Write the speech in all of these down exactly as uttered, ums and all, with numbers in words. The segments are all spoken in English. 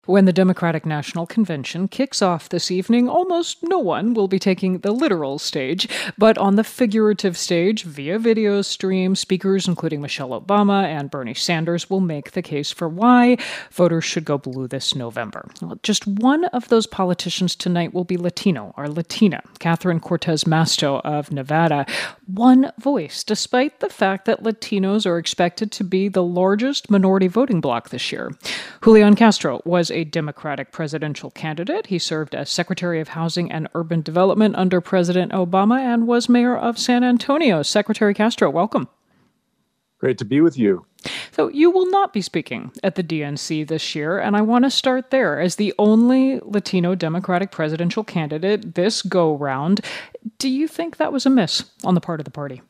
When the Democratic National Convention kicks off this evening, almost no one will be taking the literal stage, but on the figurative stage, via video stream, speakers including Michelle Obama and Bernie Sanders will make the case for why voters should go blue this November. Well, just one of those politicians tonight will be Latino, or Latina, Catherine Cortez Masto of Nevada. One voice, despite the fact that Latinos are expected to be the largest minority voting bloc this year. Julian Castro was a Democratic presidential candidate. He served as Secretary of Housing and Urban Development under President Obama and was mayor of San Antonio. Secretary Castro, welcome. Great to be with you. So you will not be speaking at the D N C this year, and I want to start there. As the only Latino Democratic presidential candidate this go-round, do you think that was a miss on the part of the party?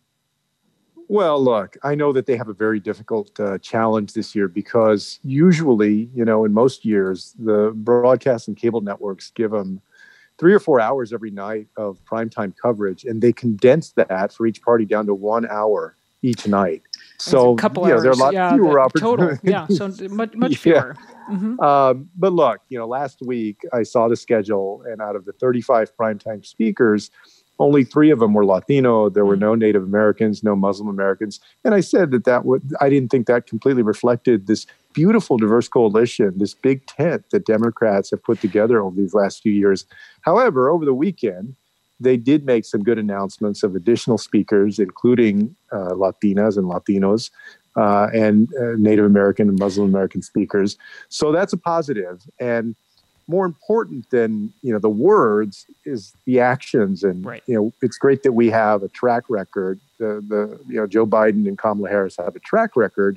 Well, look, I know that they have a very difficult uh, challenge this year because usually, you know, in most years, the broadcast and cable networks give them three or four hours every night of primetime coverage, and they condense that for each party down to one hour each night. So, a couple you know, hours, there are a lot yeah, fewer the, opportunities. Total, yeah, so much, much fewer. Yeah. Mm-hmm. Um, but look, you know, last week I saw the schedule, and out of the thirty-five primetime speakers, only three of them were Latino. There were no Native Americans, no Muslim Americans. And I said that that would, I didn't think that completely reflected this beautiful diverse coalition, this big tent that Democrats have put together over these last few years. However, over the weekend, they did make some good announcements of additional speakers, including uh, Latinas and Latinos uh, and uh, Native American and Muslim American speakers. So that's a positive. And more important than, you know, the words is the actions. And, right. you know, it's great that we have a track record. The, the, you know, Joe Biden and Kamala Harris have a track record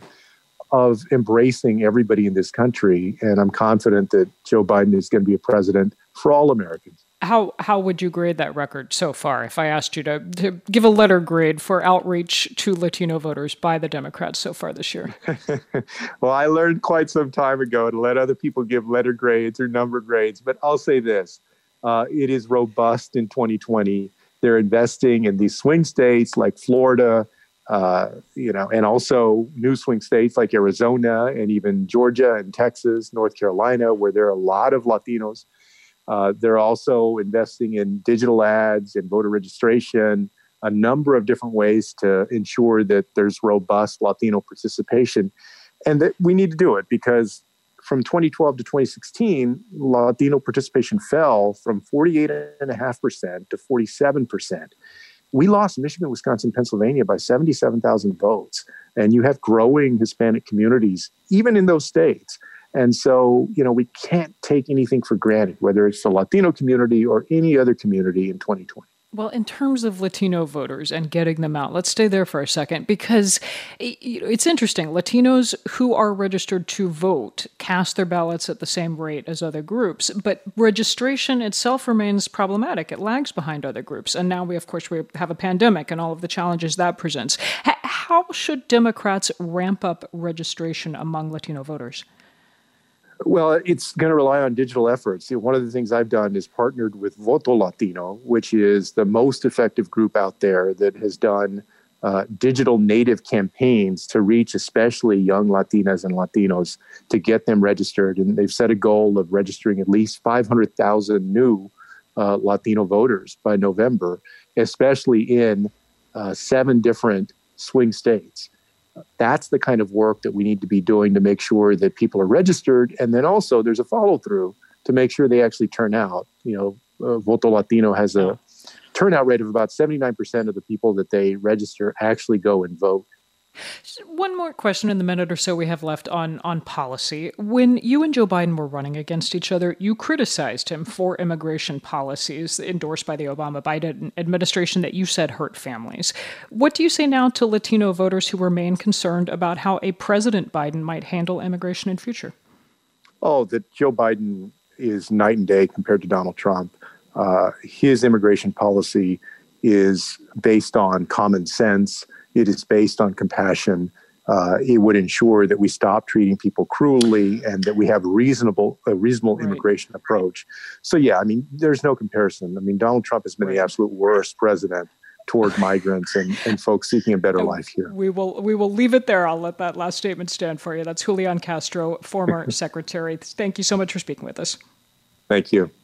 of embracing everybody in this country. And I'm confident that Joe Biden is going to be a president for all Americans. How how would you grade that record so far if I asked you to, to give a letter grade for outreach to Latino voters by the Democrats so far this year? Well, I learned quite some time ago to let other people give letter grades or number grades, but I'll say this. Uh, it is robust in twenty twenty. They're investing in these swing states like Florida, uh, you know, and also new swing states like Arizona and even Georgia and Texas, North Carolina, where there are a lot of Latinos. Uh, they're also investing in digital ads and voter registration, a number of different ways to ensure that there's robust Latino participation. And that we need to do it because from twenty twelve to twenty sixteen, Latino participation fell from forty-eight point five percent to forty-seven percent. We lost Michigan, Wisconsin, Pennsylvania by seventy-seven thousand votes. And you have growing Hispanic communities, even in those states. And so, you know, we can't take anything for granted, whether it's the Latino community or any other community in twenty twenty. Well, in terms of Latino voters and getting them out, let's stay there for a second, because it's interesting. Latinos who are registered to vote cast their ballots at the same rate as other groups, but registration itself remains problematic. It lags behind other groups. And now we, of course, we have a pandemic and all of the challenges that presents. H- how should Democrats ramp up registration among Latino voters? Well, it's going to rely on digital efforts. You know, one of the things I've done is partnered with Voto Latino, which is the most effective group out there that has done uh, digital native campaigns to reach especially young Latinas and Latinos to get them registered. And they've set a goal of registering at least five hundred thousand new uh, Latino voters by November, especially in uh, seven different swing states. That's the kind of work that we need to be doing to make sure that people are registered. And then also there's a follow through to make sure they actually turn out. You know, uh, Voto Latino has a turnout rate of about seventy-nine percent of the people that they register actually go and vote. One more question in the minute or so we have left on, on policy. When you and Joe Biden were running against each other, you criticized him for immigration policies endorsed by the Obama-Biden administration that you said hurt families. What do you say now to Latino voters who remain concerned about how a President Biden might handle immigration in future? Oh, that Joe Biden is night and day compared to Donald Trump. Uh, his immigration policy is based on common sense. It is based on compassion. Uh, it would ensure that we stop treating people cruelly and that we have reasonable, a reasonable right. immigration approach. So, yeah, I mean, there's no comparison. I mean, Donald Trump has been right. the absolute worst president toward migrants and, and folks seeking a better life here. We will we will leave it there. I'll let that last statement stand for you. That's Julian Castro, former secretary. Thank you so much for speaking with us. Thank you.